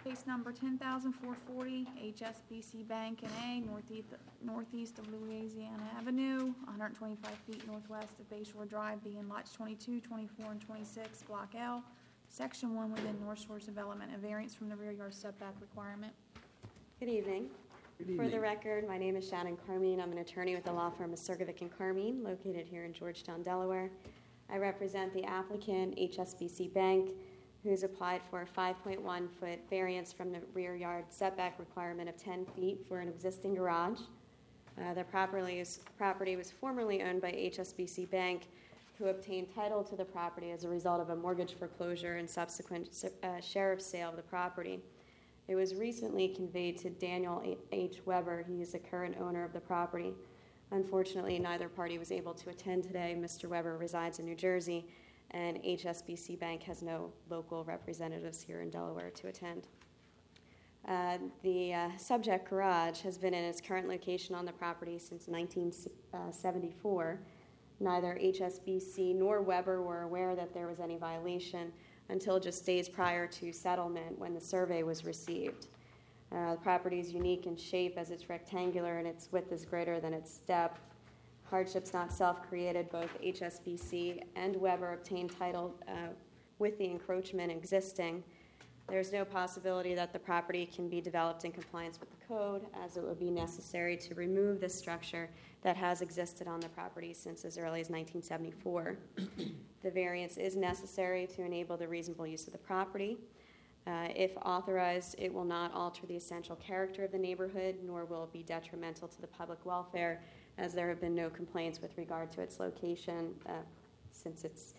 Case number 10,440, HSBC Bank N.A., northeast of Louisiana Avenue, 125 feet northwest of Bayshore Drive, being lots 22, 24, and 26, Block L, Section 1 within North Shore Development, a variance from the rear yard setback requirement. Good evening. Good evening. For the record, my name is Shannon Carmine. I'm an attorney with the law firm of Sergovic and Carmine, located here in Georgetown, Delaware. I represent the applicant, HSBC Bank, who's applied for a 5.1-foot variance from the rear yard setback requirement of 10 feet for an existing garage. The property was formerly owned by HSBC Bank, who obtained title to the property as a result of a mortgage foreclosure and subsequent sheriff's sale of the property. It was recently conveyed to Daniel H. Weber. He is the current owner of the property. Unfortunately, neither party was able to attend today. Mr. Weber resides in New Jersey, and HSBC Bank has no local representatives here in Delaware to attend. The subject garage has been in its current location on the property since 1974. Neither HSBC nor Weber were aware that there was any violation until just days prior to settlement when the survey was received. The property is unique in shape as it's rectangular and its width is greater than its depth. Hardship's not self-created. Both HSBC and Weber obtained title with the encroachment existing. There's no possibility that the property can be developed in compliance with the code, as it would be necessary to remove this structure that has existed on the property since as early as 1974. The variance is necessary to enable the reasonable use of the property. If authorized, it will not alter the essential character of the neighborhood, nor will it be detrimental to the public welfare, as there have been no complaints with regard to its location since its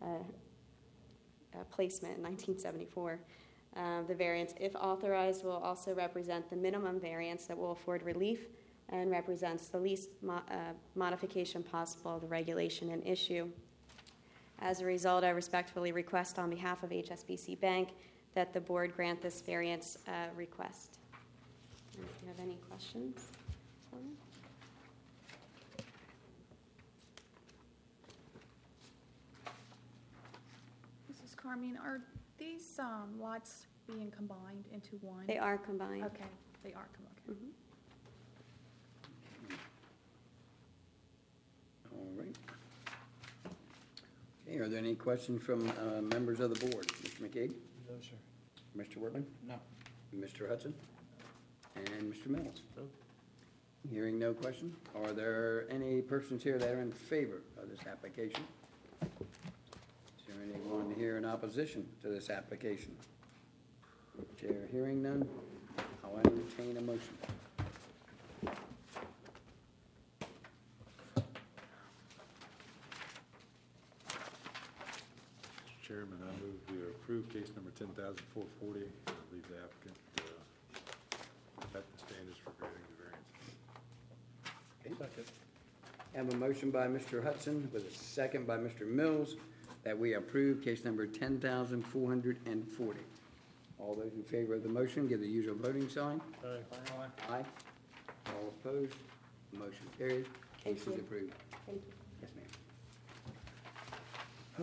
placement in 1974. The variance, if authorized, will also represent the minimum variance that will afford relief and represents the least modification possible of the regulation and issue. As a result, I respectfully request on behalf of HSBC Bank that the board grant this variance request. And if you have any questions for me. Mrs. Carmine, are these lots being combined into one? They are combined. Okay, they are combined. Mm-hmm. All right. Okay, are there any questions from members of the board? Mr. McCabe? No, sir. Mr. Wortman? No. Mr. Hudson? And Mr. Mills? No. Hearing no question, are there any persons here that are in favor of this application? Is there anyone here in opposition to this application? Chair hearing none, I'll entertain a motion. Mr. Chairman, I move we approve case number 10,440 and leave the applicant at the standards for granting the variance. Okay. Second. I have a motion by Mr. Hudson with a second by Mr. Mills that we approve case number 10,440. All those in favor of the motion give the usual voting sign. Aye. Aye. All opposed, motion carries. Case is approved. Thank you.